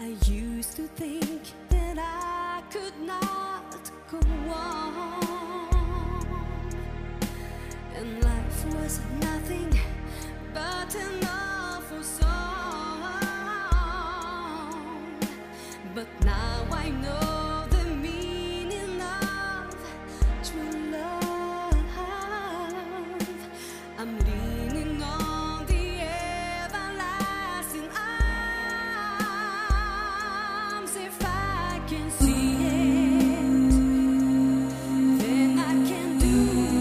I used to think that I could not go on, and life was nothing but an awful song. But now I know the meaning of true love. I'm leaning on the everlasting arms. If I can see it, then I can do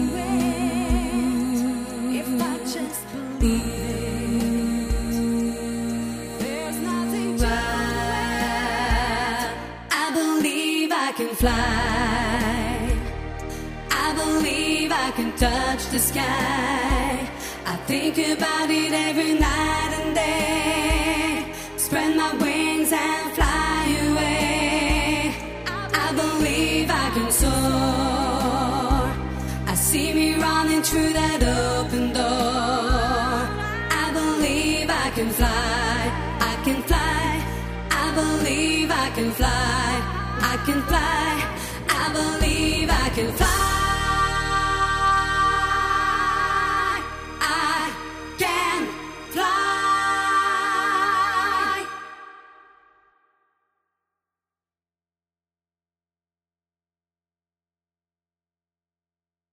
it. If I just believe it, there's nothing to it. I believe I can fly. I believe I can touch the sky. I think about it every night and day. Spread my wings and fly away. I believe I can soar. I see me running through that open door. I believe I can fly. I can fly. I believe I can fly. I can fly. I believe I can fly.